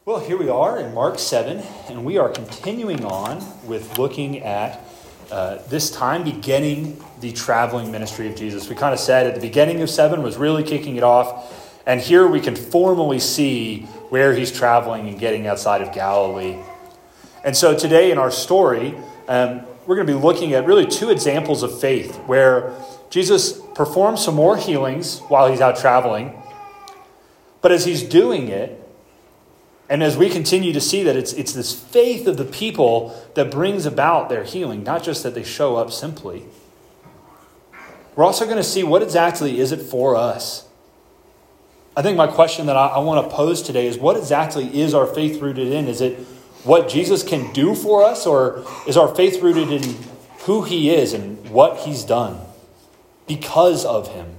Well, here we are in Mark 7, and we are continuing on with looking at this time beginning the traveling ministry of Jesus. We kind of said at the beginning of 7 was really kicking it off, and here we can formally see where he's traveling and getting outside of Galilee. And so today in our story, we're going to be looking at really two examples of faith where Jesus performs some more healings while he's out traveling, but as he's doing it, and as we continue to see that it's this faith of the people that brings about their healing, not just that they show up simply. We're also going to see what exactly is it for us. I think my question that I want to pose today is what exactly is our faith rooted in? Is it what Jesus can do for us, or is our faith rooted in who he is and what he's done because of him?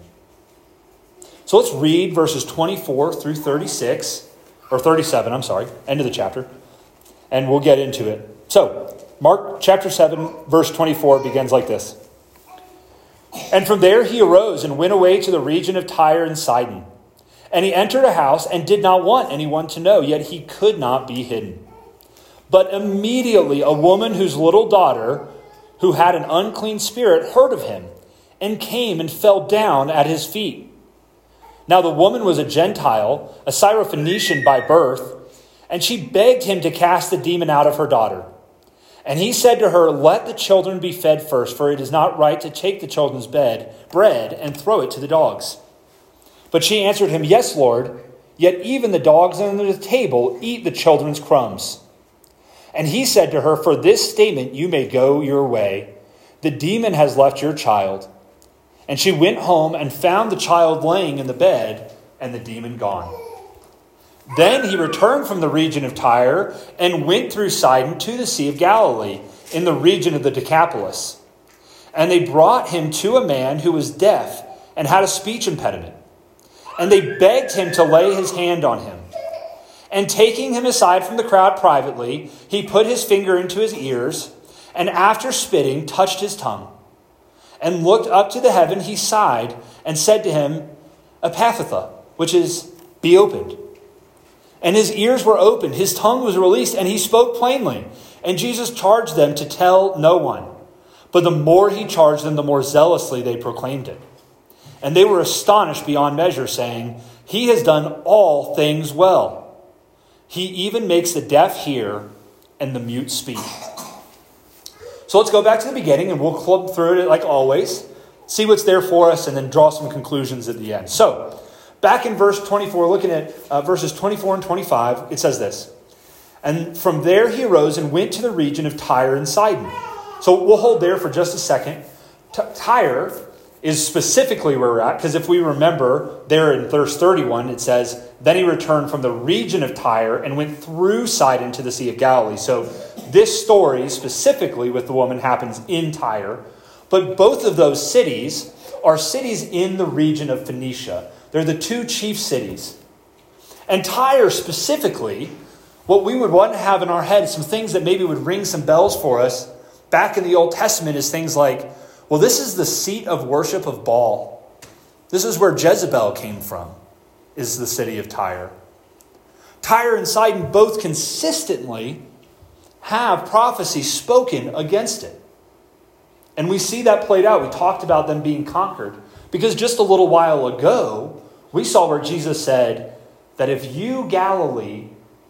So let's read verses 24 through 36. Or 37, end of the chapter. And we'll get into it. So, Mark chapter 7, verse 24 begins like this. And from there he arose and went away to the region of Tyre and Sidon. And he entered a house and did not want anyone to know, yet he could not be hidden. But immediately a woman whose little daughter, who had an unclean spirit, heard of him, and came and fell down at his feet. Now the woman was a Gentile, a Syrophoenician by birth, and she begged him to cast the demon out of her daughter. And he said to her, "Let the children be fed first, for it is not right to take the children's bread and throw it to the dogs." But she answered him, "Yes, Lord, yet even the dogs under the table eat the children's crumbs." And he said to her, "For this statement you may go your way. The demon has left your child." And she went home and found the child laying in the bed and the demon gone. Then he returned from the region of Tyre and went through Sidon to the Sea of Galilee in the region of the Decapolis. And they brought him to a man who was deaf and had a speech impediment. And they begged him to lay his hand on him. And taking him aside from the crowd privately, he put his finger into his ears and after spitting touched his tongue. And looked up to the heaven, he sighed and said to him, "Ephphatha," which is, "be opened." And his ears were opened, his tongue was released, and he spoke plainly. And Jesus charged them to tell no one. But the more he charged them, the more zealously they proclaimed it. And they were astonished beyond measure, saying, "He has done all things well. He even makes the deaf hear and the mute speak." So let's go back to the beginning and we'll club through it like always, see what's there for us, and then draw some conclusions at the end. So back in verse 24, looking at verses 24 and 25, it says this. And from there he arose and went to the region of Tyre and Sidon. So we'll hold there for just a second. Tyre is specifically where we're at, because if we remember there in verse 31, it says, then he returned from the region of Tyre and went through Sidon to the Sea of Galilee. So this story specifically with the woman happens in Tyre, but both of those cities are cities in the region of Phoenicia. They're the two chief cities. And Tyre specifically, what we would want to have in our head, some things that maybe would ring some bells for us back in the Old Testament, is things like, well, this is the seat of worship of Baal. This is where Jezebel came from, is the city of Tyre. Tyre and Sidon both consistently have prophecy spoken against it. And we see that played out. We talked about them being conquered, because just a little while ago, we saw where Jesus said that if you Galilee,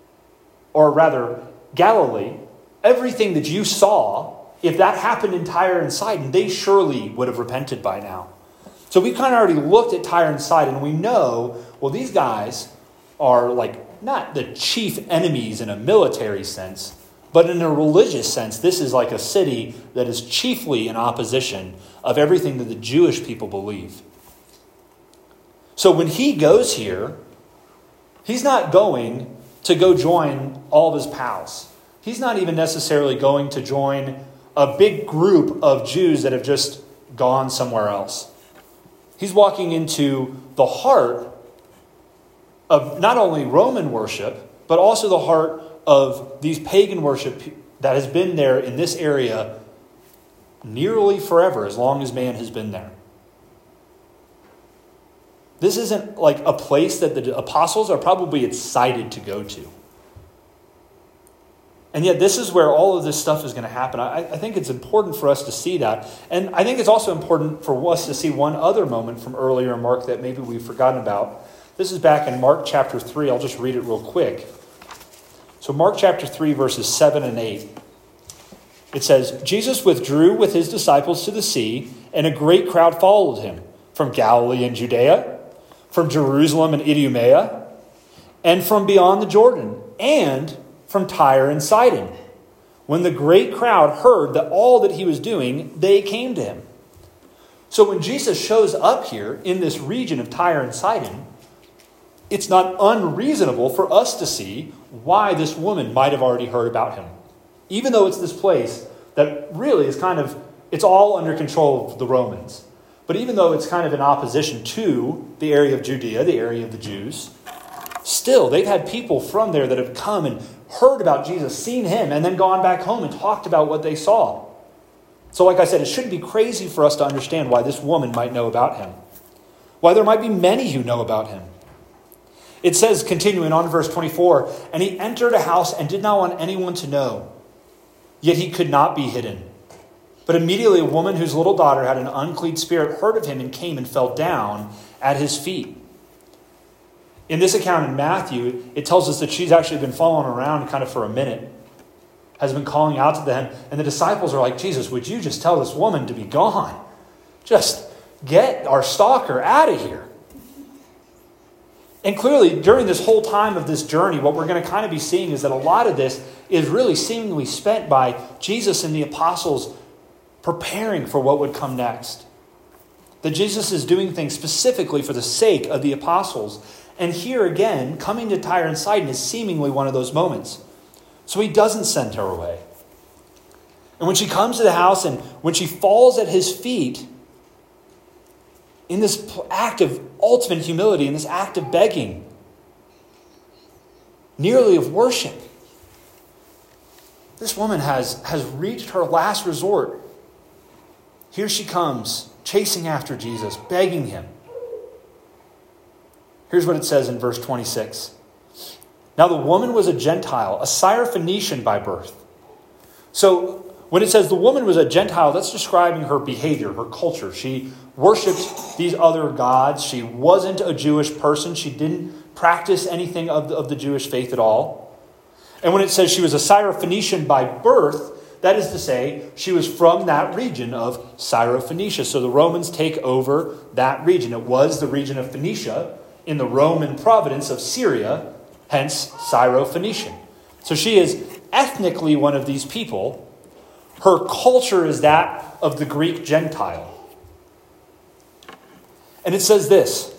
everything that you saw, if that happened in Tyre and Sidon, they surely would have repented by now. So we kind of already looked at Tyre and Sidon, and we know, well, these guys are like not the chief enemies in a military sense, but in a religious sense, this is like a city that is chiefly in opposition of everything that the Jewish people believe. So when he goes here, he's not going to go join all of his pals. He's not even necessarily going to join a big group of Jews that have just gone somewhere else. He's walking into the heart of not only Roman worship, but also the heart of these pagan worship that has been there in this area nearly forever, as long as man has been there. This isn't like a place that the apostles are probably excited to go to. And yet this is where all of this stuff is going to happen. I think it's important for us to see that. And I think it's also important for us to see one other moment from earlier in Mark that maybe we've forgotten about. This is back in Mark chapter 3. I'll just read it real quick. So Mark chapter 3, verses 7 and 8. It says, Jesus withdrew with his disciples to the sea, and a great crowd followed him from Galilee and Judea, from Jerusalem and Idumea, and from beyond the Jordan, and from Tyre and Sidon. When the great crowd heard that all that he was doing, they came to him. So when Jesus shows up here in this region of Tyre and Sidon, it's not unreasonable for us to see why this woman might have already heard about him. Even though it's this place that really is it's all under control of the Romans. But even though it's kind of in opposition to the area of Judea, the area of the Jews, still they've had people from there that have come and heard about Jesus, seen him, and then gone back home and talked about what they saw. So like I said, it shouldn't be crazy for us to understand why this woman might know about him. Why there might be many who know about him. It says, continuing on in verse 24, and he entered a house and did not want anyone to know. Yet he could not be hidden. But immediately a woman whose little daughter had an unclean spirit heard of him and came and fell down at his feet. In this account in Matthew, it tells us that she's actually been following around kind of for a minute, has been calling out to them, and the disciples are like, Jesus, would you just tell this woman to be gone? Just get our stalker out of here. And clearly, during this whole time of this journey, what we're going to kind of be seeing is that a lot of this is really seemingly spent by Jesus and the apostles preparing for what would come next. That Jesus is doing things specifically for the sake of the apostles. And here again, coming to Tyre and Sidon is seemingly one of those moments. So he doesn't send her away. And when she comes to the house and when she falls at his feet, in this act of ultimate humility, in this act of begging, nearly of worship, this woman has reached her last resort. Here she comes, chasing after Jesus, begging him. Here's what it says in verse 26. Now the woman was a Gentile, a Syrophoenician by birth. So when it says the woman was a Gentile, that's describing her behavior, her culture. She worshipped these other gods. She wasn't a Jewish person. She didn't practice anything of the Jewish faith at all. And when it says she was a Syrophoenician by birth, that is to say, she was from that region of Syrophoenicia. So the Romans take over that region. It was the region of Phoenicia in the Roman province of Syria, hence Syrophoenician. So she is ethnically one of these people. Her culture is that of the Greek Gentile. And it says this,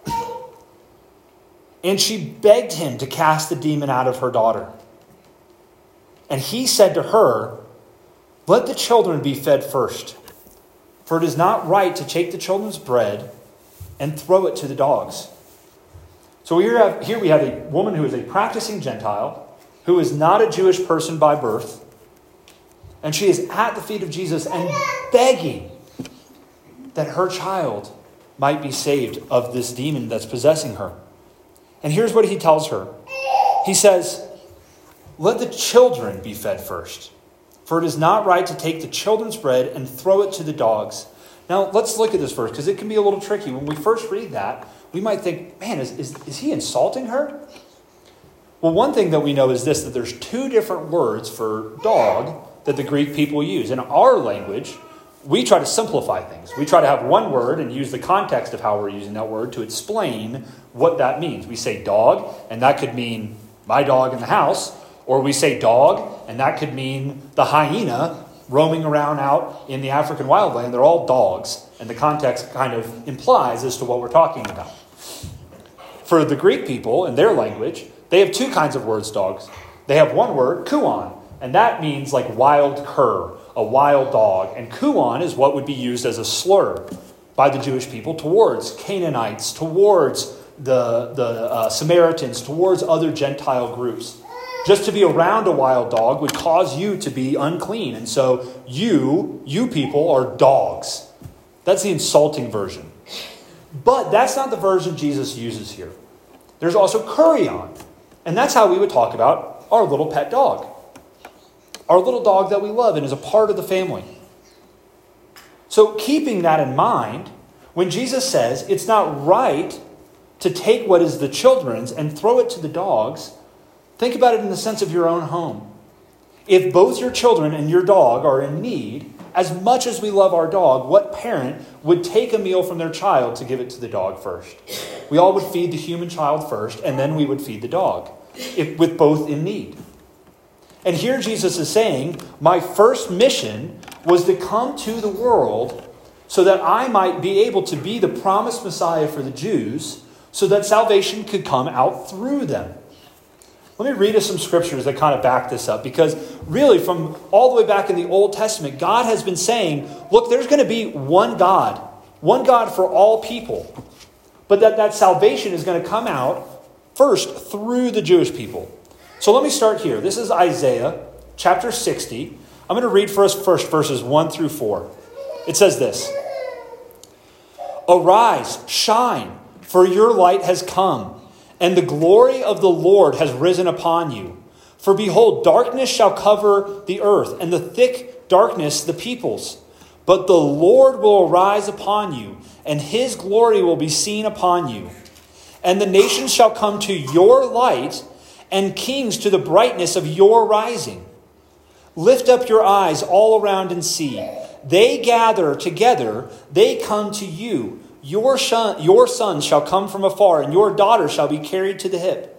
and she begged him to cast the demon out of her daughter. And he said to her, let the children be fed first, for it is not right to take the children's bread and throw it to the dogs. So here we have a woman who is a practicing Gentile, who is not a Jewish person by birth, and she is at the feet of Jesus and begging that her child might be saved of this demon that's possessing her. And here's what he tells her. He says, let the children be fed first, for it is not right to take the children's bread and throw it to the dogs. Now, let's look at this verse, because it can be a little tricky. When we first read that, we might think, man, is he insulting her? Well, one thing that we know is this, that there's two different words for dog that the Greek people use. In our language, we try to simplify things. We try to have one word and use the context of how we're using that word to explain what that means. We say dog, and that could mean my dog in the house, or we say dog, and that could mean the hyena roaming around out in the African wildland. They're all dogs, and the context kind of implies as to what we're talking about. For the Greek people, in their language, they have two kinds of words, dogs. They have one word, kuon, and that means like wild cur, a wild dog. And kuon is what would be used as a slur by the Jewish people towards Canaanites, towards the Samaritans, towards other Gentile groups. Just to be around a wild dog would cause you to be unclean. And so you people are dogs. That's the insulting version. But that's not the version Jesus uses here. There's also kurion. And that's how we would talk about our little pet dog. our little dog that we love and is a part of the family. So keeping that in mind, when Jesus says it's not right to take what is the children's and throw it to the dogs, think about it in the sense of your own home. If both your children and your dog are in need, as much as we love our dog, what parent would take a meal from their child to give it to the dog first? We all would feed the human child first, and then we would feed the dog, with both in need. And here Jesus is saying, my first mission was to come to the world so that I might be able to be the promised Messiah for the Jews, so that salvation could come out through them. Let me read us some scriptures that kind of back this up, because really from all the way back in the Old Testament, God has been saying, look, there's going to be one God for all people, but that salvation is going to come out first through the Jewish people. So let me start here. This is Isaiah chapter 60. I'm going to read for us first verses 1 through 4. It says this: Arise, shine, for your light has come, and the glory of the Lord has risen upon you. For behold, darkness shall cover the earth, and the thick darkness the peoples. But the Lord will arise upon you, and his glory will be seen upon you. And the nations shall come to your light, and kings to the brightness of your rising. Lift up your eyes all around and see. They gather together, they come to you. Your sons shall come from afar, and your daughters shall be carried to the hip.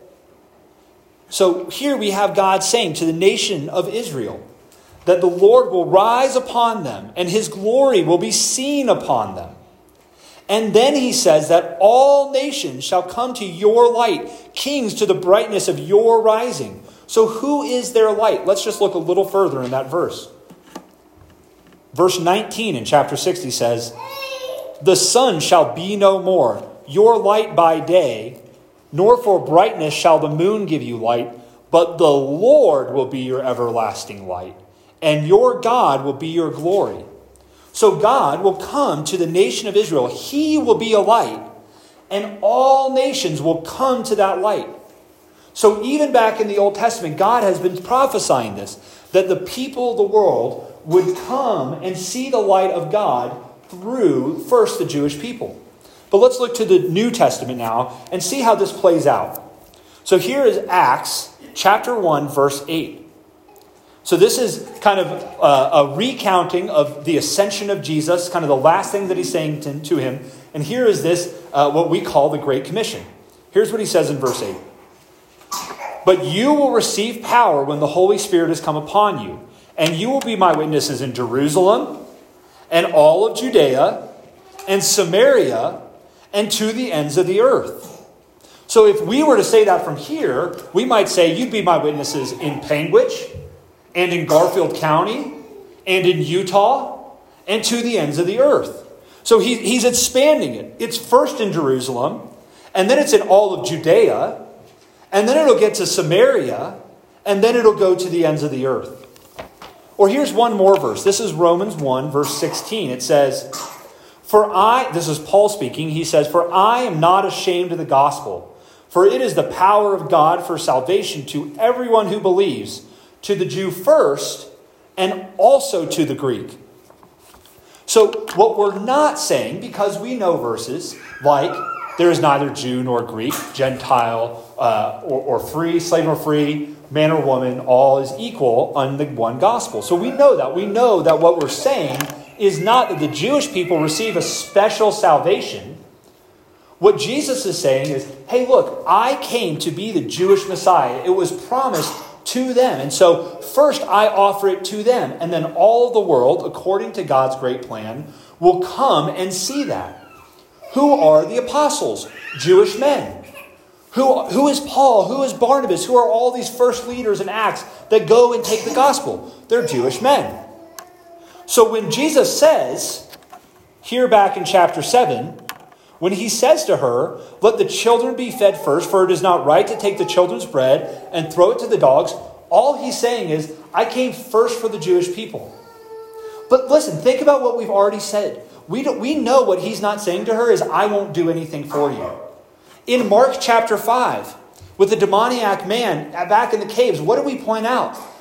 So here we have God saying to the nation of Israel that the Lord will rise upon them, and his glory will be seen upon them. And then he says that all nations shall come to your light, kings to the brightness of your rising. So who is their light? Let's just look a little further in that verse. Verse 19 in chapter 60 says, The sun shall be no more, your light by day, nor for brightness shall the moon give you light, but the Lord will be your everlasting light, and your God will be your glory. So God will come to the nation of Israel. He will be a light, and all nations will come to that light. So even back in the Old Testament, God has been prophesying this, that the people of the world would come and see the light of God through first the Jewish people. But let's look to the New Testament now and see how this plays out. So here is Acts chapter 1, verse 8. So this is kind of a recounting of the ascension of Jesus, kind of the last thing that he's saying to him. And here is this, what we call the Great Commission. Here's what he says in verse 8. But you will receive power when the Holy Spirit has come upon you, and you will be my witnesses in Jerusalem and all of Judea and Samaria and to the ends of the earth. So if we were to say that from here, we might say you'd be my witnesses in Panguitch and in Garfield County and in Utah and to the ends of the earth. So he's expanding it. It's first in Jerusalem, and then it's in all of Judea, and then it'll get to Samaria, and then it'll go to the ends of the earth. Or here's one more verse. This is Romans 1, verse 16. It says, this is Paul speaking, he says, For I am not ashamed of the gospel, for it is the power of God for salvation to everyone who believes, to the Jew first, and also to the Greek. So what we're not saying, because we know verses like, there is neither Jew nor Greek, Gentile or free, slave nor free, man or woman, all is equal on the one gospel. So we know that. We know that what we're saying is not that the Jewish people receive a special salvation. What Jesus is saying is, hey, look, I came to be the Jewish Messiah. It was promised to them. And so first I offer it to them. And then all of the world, according to God's great plan, will come and see that. Who are the apostles? Jewish men. Who is Paul? Who is Barnabas? Who are all these first leaders in Acts that go and take the gospel? They're Jewish men. So when Jesus says, here back in chapter 7, when he says to her, let the children be fed first, for it is not right to take the children's bread and throw it to the dogs, all he's saying is, I came first for the Jewish people. But listen, think about what we've already said. We know what he's not saying to her is, I won't do anything for you. In Mark chapter 5, with the demoniac man back in the caves, what do we point out?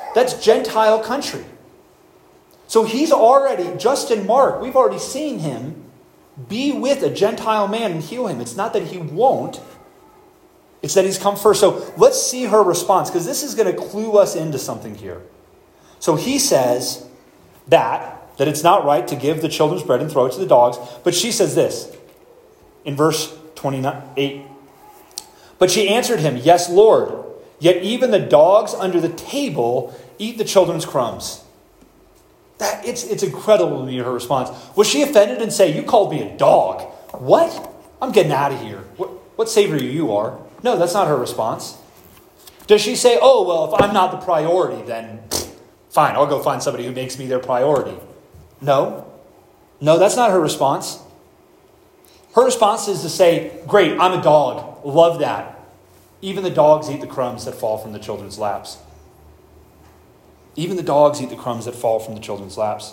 That's Gentile country. So he's already, just in Mark, we've already seen him be with a Gentile man and heal him. It's not that he won't. It's that he's come first. So let's see her response, because this is going to clue us into something here. So he says that it's not right to give the children's bread and throw it to the dogs. But she says this in verse 28. But she answered him, "Yes, Lord, yet even the dogs under the table eat the children's crumbs." It's incredible to me, her response. Was she offended and say, "You called me a dog"? What? I'm getting out of here. What savior you are? No, that's not her response. Does she say, "Oh, well, if I'm not the priority, then fine, I'll go find somebody who makes me their priority"? No, that's not her response. Her response is to say, "Great, I'm a dog. Love that. Even the dogs eat the crumbs that fall from the children's laps." Even the dogs eat the crumbs that fall from the children's laps.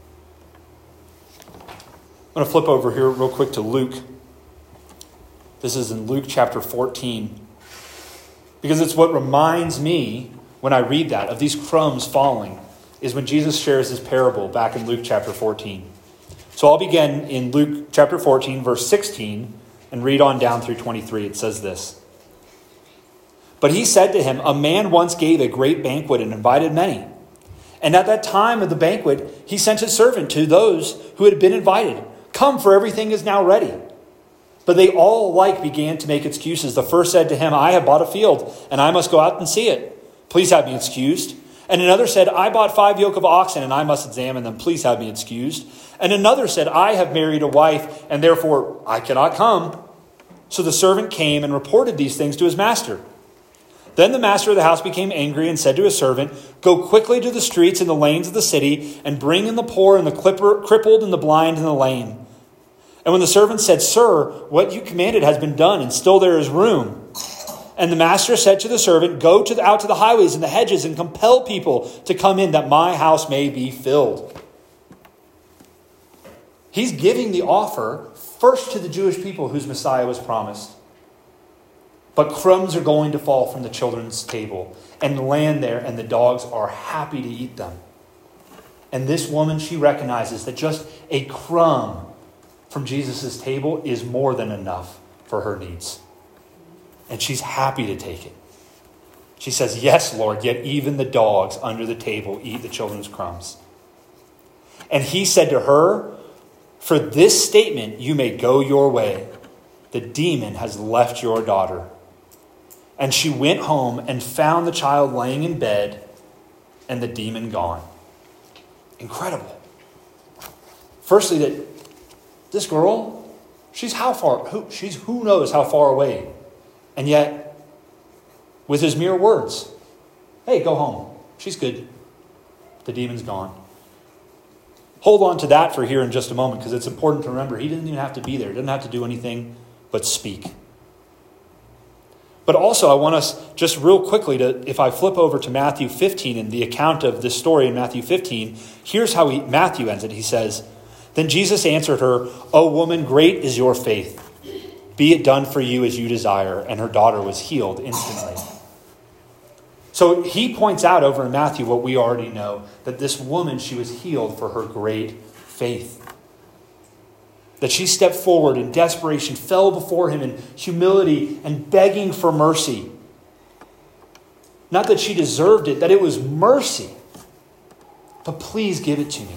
I'm going to flip over here real quick to Luke. This is in Luke chapter 14. Because it's what reminds me, when I read that, of these crumbs falling, is when Jesus shares his parable back in Luke chapter 14. So I'll begin in Luke chapter 14, verse 16, and read on down through 23. It says this. But he said to him, "A man once gave a great banquet and invited many. And at that time of the banquet, he sent his servant to those who had been invited. 'Come, for everything is now ready.' But they all alike began to make excuses. The first said to him, 'I have bought a field, and I must go out and see it. Please have me excused.' And another said, 'I bought 5 yoke of oxen, and I must examine them. Please have me excused.' And another said, 'I have married a wife, and therefore I cannot come.' So the servant came and reported these things to his master. Then the master of the house became angry and said to his servant, 'Go quickly to the streets and the lanes of the city, and bring in the poor and the crippled and the blind and the lame.' And when the servant said, 'Sir, what you commanded has been done, and still there is room.' And the master said to the servant, 'Go out to the highways and the hedges and compel people to come in, that my house may be filled.'" He's giving the offer first to the Jewish people whose Messiah was promised. But crumbs are going to fall from the children's table and land there, and the dogs are happy to eat them. And this woman, she recognizes that just a crumb from Jesus' table is more than enough for her needs. And she's happy to take it. She says, "Yes, Lord, yet even the dogs under the table eat the children's crumbs." And he said to her, "For this statement you may go your way. The demon has left your daughter." And she went home and found the child laying in bed and the demon gone. Incredible. Firstly, that this girl, she's who knows how far away. And yet, with his mere words, "Hey, go home. She's good. The demon's gone." Hold on to that for here in just a moment, because it's important to remember he didn't even have to be there. He didn't have to do anything but speak. But also, I want us just real quickly if I flip over to Matthew 15 and the account of this story in Matthew 15, here's how Matthew ends it. He says, "Then Jesus answered her, 'O woman, great is your faith. Be it done for you as you desire.' And her daughter was healed instantly." So he points out over in Matthew what we already know, that this woman, she was healed for her great faith. That she stepped forward in desperation, fell before him in humility and begging for mercy. Not that she deserved it, that it was mercy. But please give it to me.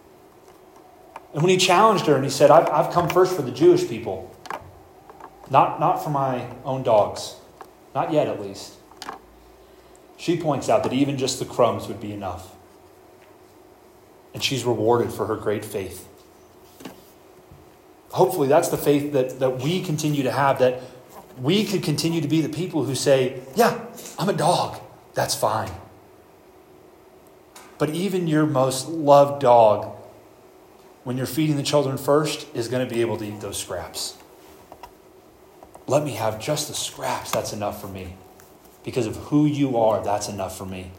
And when he challenged her and he said, I've come first for the Jewish people. Not for my own dogs. Not yet, at least. She points out that even just the crumbs would be enough. And she's rewarded for her great faith. Hopefully that's the faith that we continue to have, that we could continue to be the people who say, "Yeah, I'm a dog. That's fine." But even your most loved dog, when you're feeding the children first, is going to be able to eat those scraps. Let me have just the scraps. That's enough for me. Because of who you are, that's enough for me.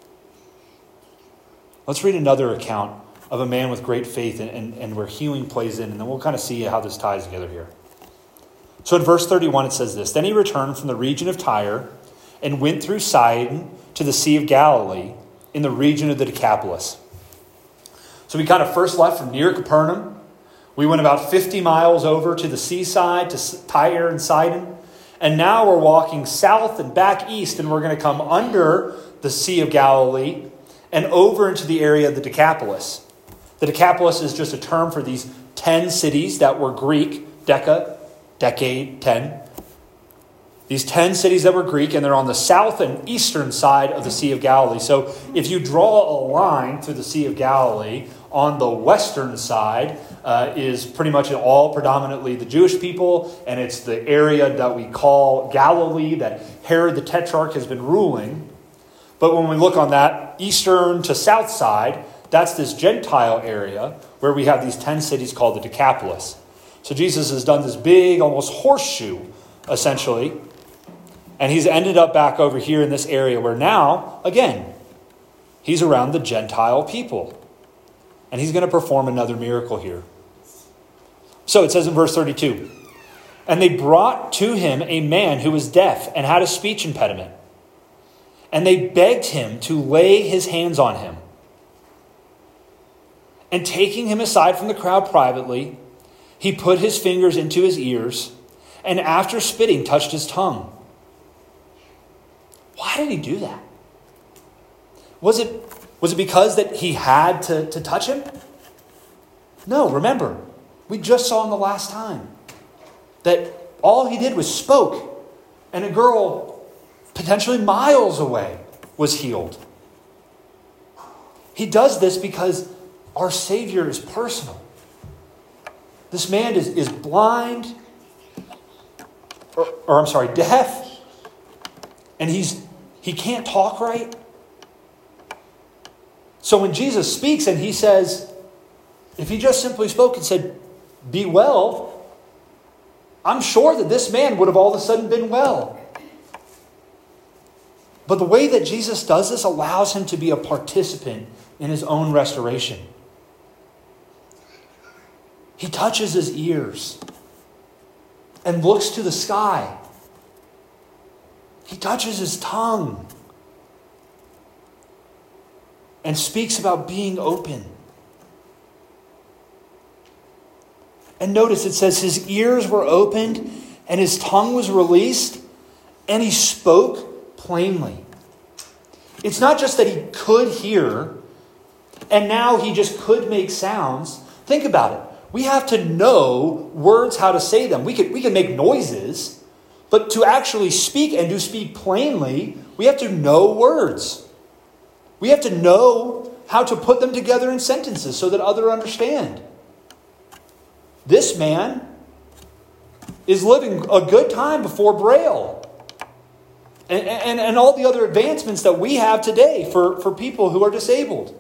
Let's read another account of a man with great faith and where healing plays in, and then we'll kind of see how this ties together here. So in verse 31 it says this, "Then he returned from the region of Tyre and went through Sidon to the Sea of Galilee in the region of the Decapolis. So we kind of first left from near Capernaum. We went about 50 miles over to the seaside, to Tyre and Sidon. And now we're walking south and back east, and we're going to come under the Sea of Galilee and over into the area of the Decapolis. The Decapolis is just a term for these 10 cities that were Greek, decade, 10. These 10 cities that were Greek, and they're on the south and eastern side of the Sea of Galilee. So if you draw a line through the Sea of Galilee, on the western side is pretty much all predominantly the Jewish people, and it's the area that we call Galilee that Herod the Tetrarch has been ruling. But when we look on that eastern to south side, that's this Gentile area where we have these 10 cities called the Decapolis. So Jesus has done this big, almost horseshoe, essentially. And he's ended up back over here in this area where now, again, he's around the Gentile people. And he's going to perform another miracle here. So it says in verse 32, and they brought to him a man who was deaf and had a speech impediment. And they begged him to lay his hands on him. And taking him aside from the crowd privately, he put his fingers into his ears, and after spitting, touched his tongue. Why did he do that? Was it because that he had to touch him? No, remember, we just saw in the last time that all he did was spoke, and a girl potentially miles away was healed. He does this because our Savior is personal. This man is blind, deaf, and he can't talk right. So when Jesus speaks and he says, if he just simply spoke and said, be well, I'm sure that this man would have all of a sudden been well. But the way that Jesus does this allows him to be a participant in his own restoration. He touches his ears and looks to the sky. He touches his tongue and speaks about being open. And notice it says his ears were opened and his tongue was released and he spoke plainly. It's not just that he could hear and now he just could make sounds. Think about it. We have to know words, how to say them. We can make noises, but to actually speak and to speak plainly, we have to know words. We have to know how to put them together in sentences so that others understand. This man is living a good time before Braille and all the other advancements that we have today for people who are disabled.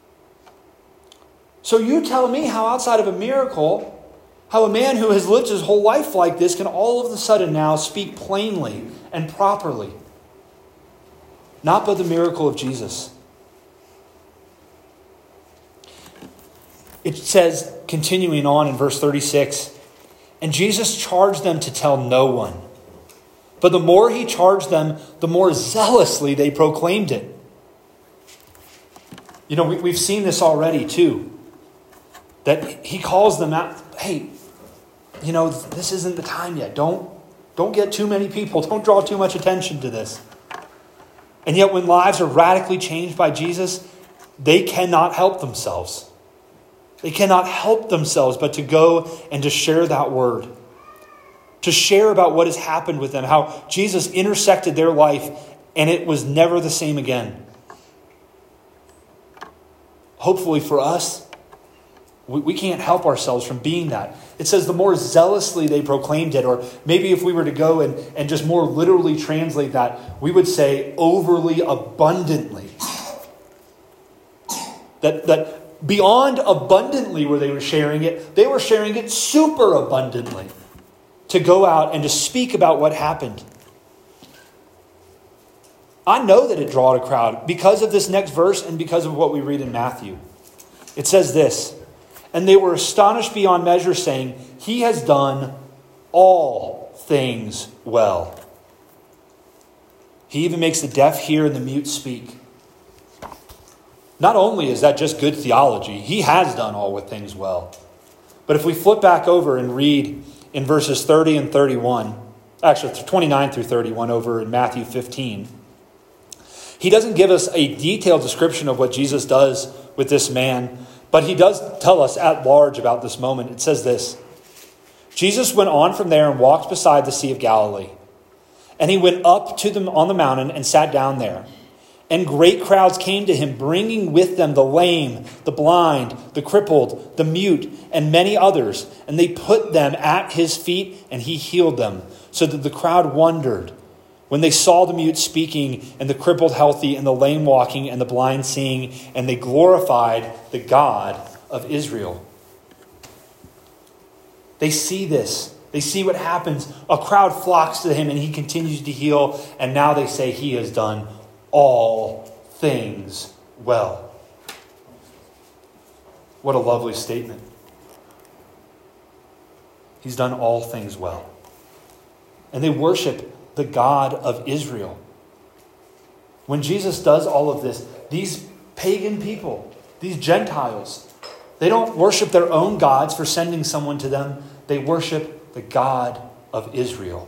So you tell me how outside of a miracle, how a man who has lived his whole life like this can all of a sudden now speak plainly and properly. Not by the miracle of Jesus. It says, continuing on in verse 36, and Jesus charged them to tell no one. But the more he charged them, the more zealously they proclaimed it. You know, we've seen this already too. That he calls them out, hey, you know, this isn't the time yet. Don't get too many people. Don't draw too much attention to this. And yet when lives are radically changed by Jesus, they cannot help themselves. They cannot help themselves but to go and to share that word. To share about what has happened with them, how Jesus intersected their life and it was never the same again. Hopefully for us, we can't help ourselves from being that. It says the more zealously they proclaimed it, or maybe if we were to go and just more literally translate that, we would say overly abundantly. That beyond abundantly where they were sharing it super abundantly to go out and to speak about what happened. I know that it drawed a crowd because of this next verse and because of what we read in Matthew. It says this, and they were astonished beyond measure, saying, he has done all things well. He even makes the deaf hear and the mute speak. not only is that just good theology, he has done all with things well. But if we flip back over and read in verses 30 and 31, actually 29 through 31 over in Matthew 15, he doesn't give us a detailed description of what Jesus does with this man, but he does tell us at large about this moment. It says this: Jesus went on from there and walked beside the Sea of Galilee. And he went up to them on the mountain and sat down there. And great crowds came to him, bringing with them the lame, the blind, the crippled, the mute, and many others. And they put them at his feet, and he healed them, so that the crowd wondered when they saw the mute speaking, and the crippled healthy, and the lame walking, and the blind seeing, and they glorified the God of Israel. They see this. They see what happens. A crowd flocks to him, and he continues to heal. And now they say he has done all things well. What a lovely statement. He's done all things well. And they worship the God of Israel. When Jesus does all of this, these pagan people, these Gentiles, they don't worship their own gods for sending someone to them. They worship the God of Israel.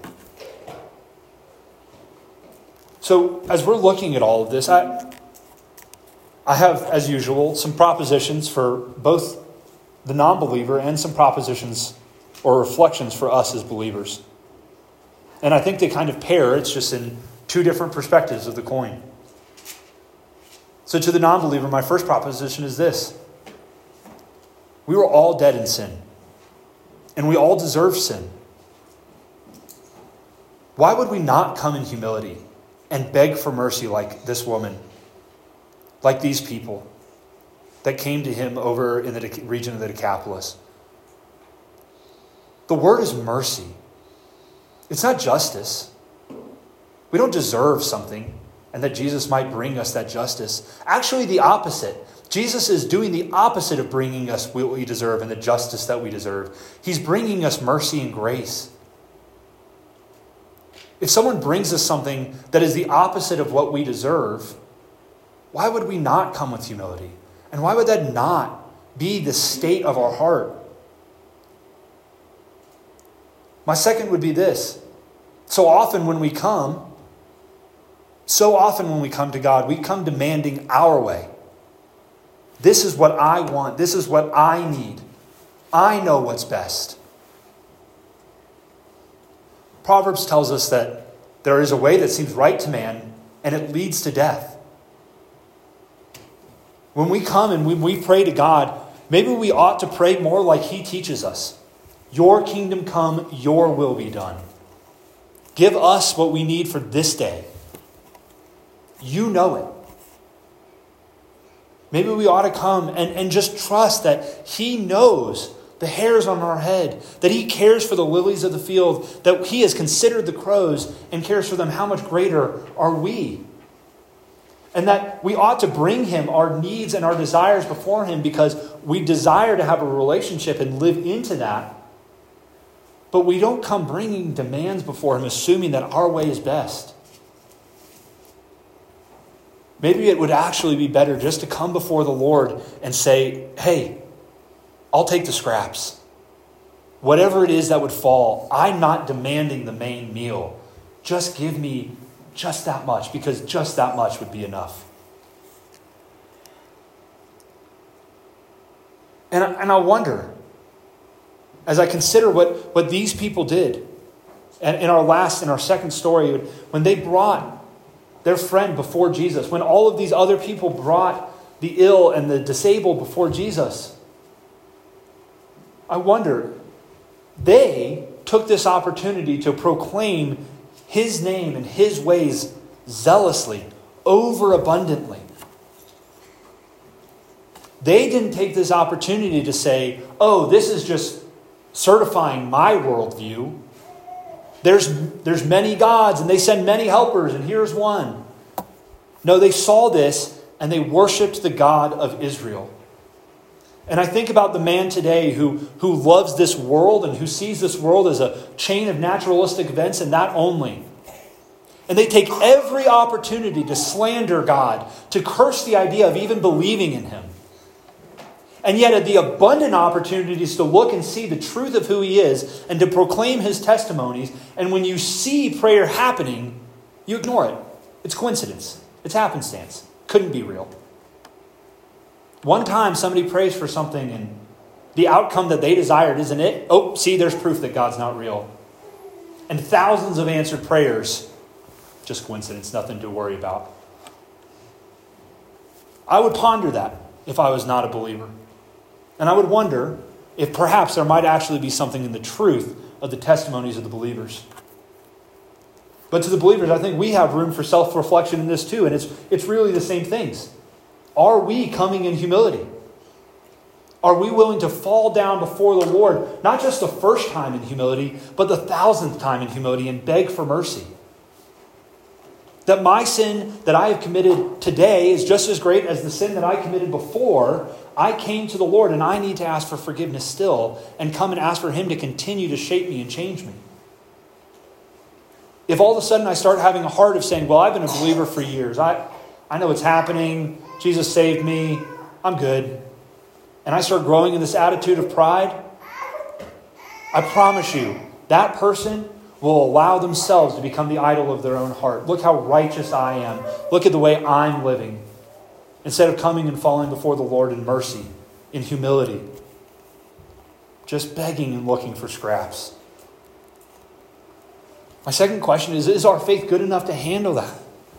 So as we're looking at all of this, I have, as usual, some propositions for both the non-believer and some propositions or reflections for us as believers. And I think they kind of pair. It's just in two different perspectives of the coin. So to the non-believer, my first proposition is this: we were all dead in sin, and we all deserve sin. Why would we not come in humility and beg for mercy like this woman, like these people that came to him over in the region of the Decapolis? The word is mercy. It's not justice. We don't deserve something, and that Jesus might bring us that justice. Actually, the opposite. Jesus is doing the opposite of bringing us what we deserve and the justice that we deserve. He's bringing us mercy and grace. If someone brings us something that is the opposite of what we deserve, why would we not come with humility? And why would that not be the state of our heart? My second would be this. So often when we come to God, we come demanding our way. This is what I want. This is what I need. I know what's best. Proverbs tells us that there is a way that seems right to man, and it leads to death. When we come and when we pray to God, maybe we ought to pray more like he teaches us. Your kingdom come, your will be done. Give us what we need for this day. You know it. Maybe we ought to come and just trust that he knows the hairs on our head, that he cares for the lilies of the field, that he has considered the crows and cares for them. How much greater are we? And that we ought to bring him our needs and our desires before him because we desire to have a relationship and live into that. But we don't come bringing demands before him, assuming that our way is best. Maybe it would actually be better just to come before the Lord and say, hey, I'll take the scraps. Whatever it is that would fall, I'm not demanding the main meal. Just give me just that much, because just that much would be enough. And I wonder, as I consider what these people did, and in our second story, when they brought their friend before Jesus, when all of these other people brought the ill and the disabled before Jesus, I wonder, they took this opportunity to proclaim his name and his ways zealously, overabundantly. They didn't take this opportunity to say, oh, this is just certifying my worldview. There's many gods and they send many helpers and here's one. No, they saw this and they worshipped the God of Israel. And I think about the man today who loves this world and who sees this world as a chain of naturalistic events and that only. And they take every opportunity to slander God, to curse the idea of even believing in him. And yet at the abundant opportunities to look and see the truth of who he is and to proclaim his testimonies, and when you see prayer happening, you ignore it. It's coincidence. It's happenstance. Couldn't be real. One time somebody prays for something and the outcome that they desired isn't it. Oh, see, there's proof that God's not real. And thousands of answered prayers. Just coincidence, nothing to worry about. I would ponder that if I was not a believer. And I would wonder if perhaps there might actually be something in the truth of the testimonies of the believers. But to the believers, I think we have room for self-reflection in this too. And it's really the same things. Are we coming in humility? Are we willing to fall down before the Lord, not just the first time in humility, but the 1,000th time in humility, and beg for mercy? That my sin that I have committed today is just as great as the sin that I committed before I came to the Lord, and I need to ask for forgiveness still and come and ask for him to continue to shape me and change me. If all of a sudden I start having a heart of saying, well, I've been a believer for years. I know what's happening. Jesus saved me. I'm good. And I start growing in this attitude of pride, I promise you, that person will allow themselves to become the idol of their own heart. Look how righteous I am. Look at the way I'm living. Instead of coming and falling before the Lord in mercy, in humility. Just begging and looking for scraps. My second question is our faith good enough to handle that?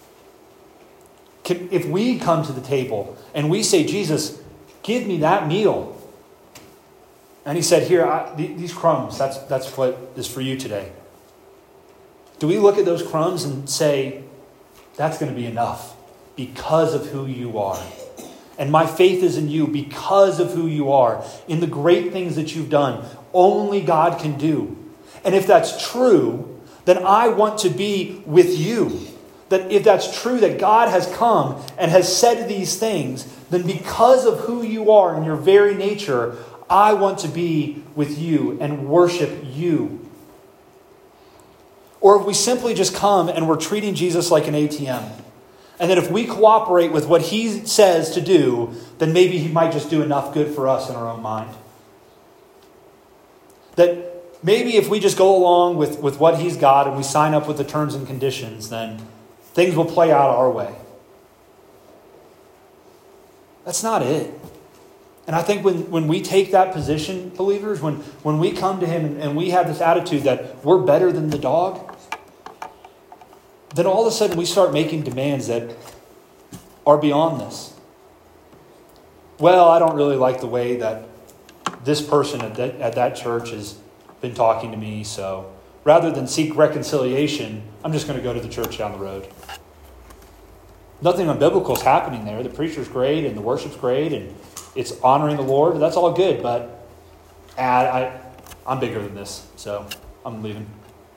If we come to the table and we say, Jesus, give me that meal. And he said, here, these crumbs, that's what is for you today. Do we look at those crumbs and say, that's going to be enough because of who you are? And my faith is in you because of who you are, in the great things that you've done. Only God can do. And if that's true, then I want to be with you. That if that's true that God has come and has said these things, then because of who you are and your very nature, I want to be with you and worship you. Or if we simply just come and we're treating Jesus like an ATM, and that if we cooperate with what he says to do, then maybe he might just do enough good for us in our own mind. That maybe if we just go along with what he's got and we sign up with the terms and conditions, then things will play out our way. That's not it. And I think when we take that position, believers, when we come to him and we have this attitude that we're better than the dog, then all of a sudden we start making demands that are beyond this. Well, I don't really like the way that this person at that church has been talking to me, so rather than seek reconciliation, I'm just going to go to the church down the road. Nothing unbiblical is happening there. The preacher's great and the worship's great and it's honoring the Lord. That's all good, but I'm bigger than this, so I'm leaving.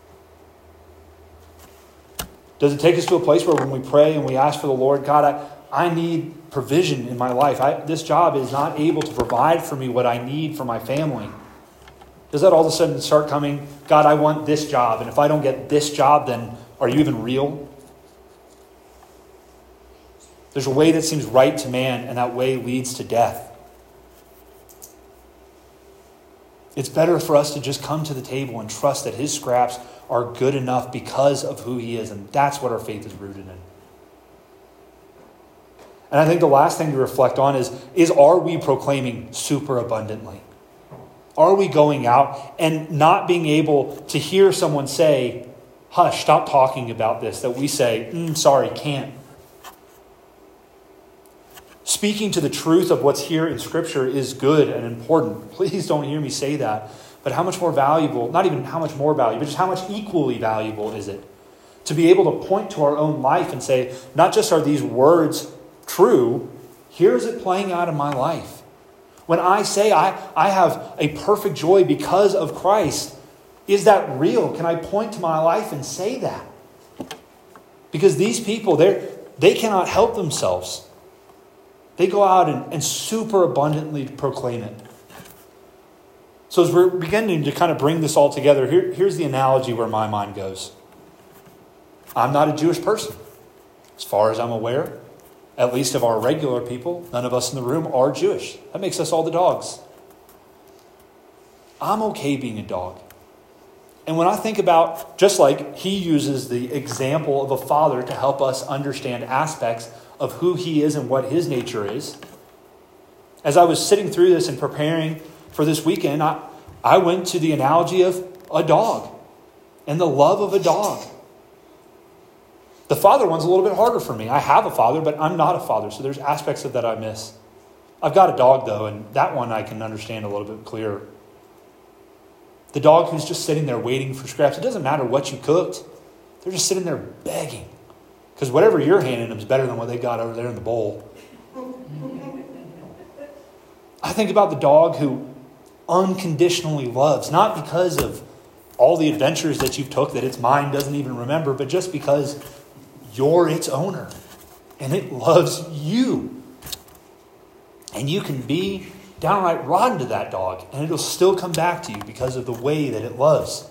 Does it take us to a place where when we pray and we ask for the Lord, God, I need provision in my life. This job is not able to provide for me what I need for my family. Does that all of a sudden start coming, God, I want this job, and if I don't get this job, then are you even real? There's a way that seems right to man, and that way leads to death. It's better for us to just come to the table and trust that his scraps are good enough because of who he is, and that's what our faith is rooted in. And I think the last thing to reflect on is are we proclaiming super abundantly? Are we going out and not being able to hear someone say, hush, stop talking about this, that we say, sorry, can't. Speaking to the truth of what's here in Scripture is good and important. Please don't hear me say that. But how much more valuable, not even how much more valuable, but just how much equally valuable is it to be able to point to our own life and say, not just are these words true, here's it playing out in my life. When I say I have a perfect joy because of Christ, is that real? Can I point to my life and say that? Because these people, they cannot help themselves. They go out and super abundantly proclaim it. So as we're beginning to kind of bring this all together, here's the analogy where my mind goes. I'm not a Jewish person. As far as I'm aware, at least of our regular people, none of us in the room are Jewish. That makes us all the dogs. I'm okay being a dog. And when I think about, just like he uses the example of a father to help us understand aspects of who he is and what his nature is, as I was sitting through this and preparing for this weekend, I went to the analogy of a dog and the love of a dog. The father one's a little bit harder for me. I have a father, but I'm not a father, so there's aspects of that I miss. I've got a dog, though, and that one I can understand a little bit clearer. The dog who's just sitting there waiting for scraps. It doesn't matter what you cooked. They're just sitting there begging. Because whatever you're handing them is better than what they got over there in the bowl. I think about the dog who unconditionally loves, not because of all the adventures that you've took that its mind doesn't even remember, but just because you're its owner and it loves you. And you can be downright rotten to that dog and it'll still come back to you because of the way that it loves.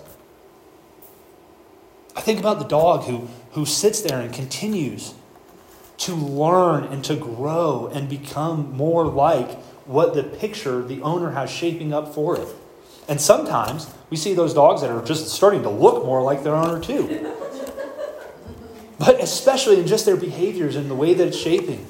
I think about the dog who sits there and continues to learn and to grow and become more like what the picture the owner has shaping up for it. And sometimes we see those dogs that are just starting to look more like their owner too. But especially in just their behaviors and the way that it's shaping.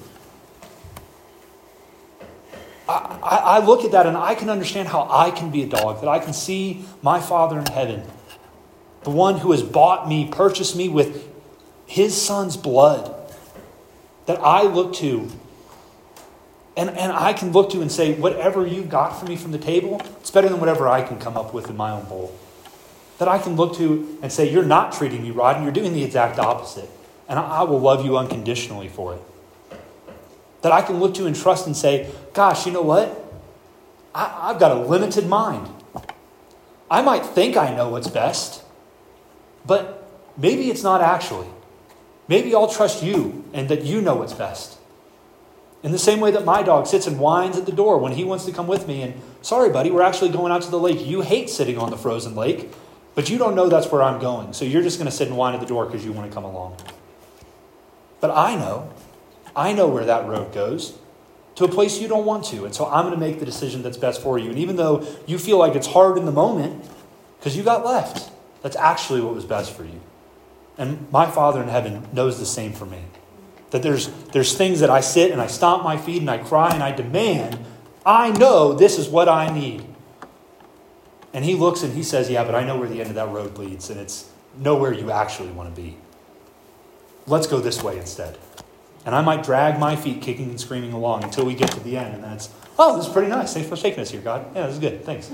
I look at that and I can understand how I can be a dog, that I can see my Father in heaven, the one who has bought me, purchased me with his son's blood, that I look to. And I can look to and say, whatever you got for me from the table, it's better than whatever I can come up with in my own bowl. That I can look to and say, you're not treating me rotten, you're doing the exact opposite. And I will love you unconditionally for it. That I can look to and trust and say, gosh, you know what? I've got a limited mind. I might think I know what's best, but maybe it's not actually. Maybe I'll trust you and that you know what's best. In the same way that my dog sits and whines at the door when he wants to come with me and, sorry, buddy, we're actually going out to the lake. You hate sitting on the frozen lake, but you don't know that's where I'm going. So you're just going to sit and whine at the door because you want to come along. But I know where that road goes, to a place you don't want to. And so I'm going to make the decision that's best for you. And even though you feel like it's hard in the moment, because you got left, that's actually what was best for you. And my Father in heaven knows the same for me. That there's things that I sit and I stomp my feet and I cry and I demand, I know this is what I need. And he looks and he says, yeah, but I know where the end of that road leads, and it's nowhere you actually want to be. Let's go this way instead. And I might drag my feet kicking and screaming along until we get to the end. And then it's, oh, this is pretty nice. Thanks for taking us here, God. Yeah, this is good. Thanks.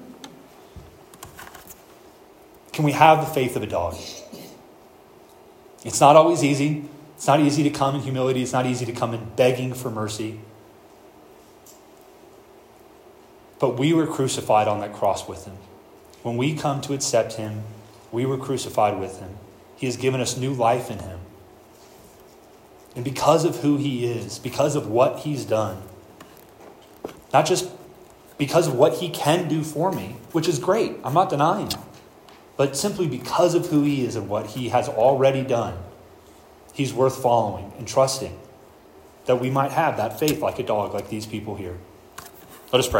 Can we have the faith of a dog? It's not always easy. It's not easy to come in humility. It's not easy to come in begging for mercy. But we were crucified on that cross with him. When we come to accept him, we were crucified with him. He has given us new life in him. And because of who he is, because of what he's done, not just because of what he can do for me, which is great, I'm not denying that, but simply because of who he is and what he has already done, he's worth following and trusting, that we might have that faith like a dog, like these people here. Let us pray.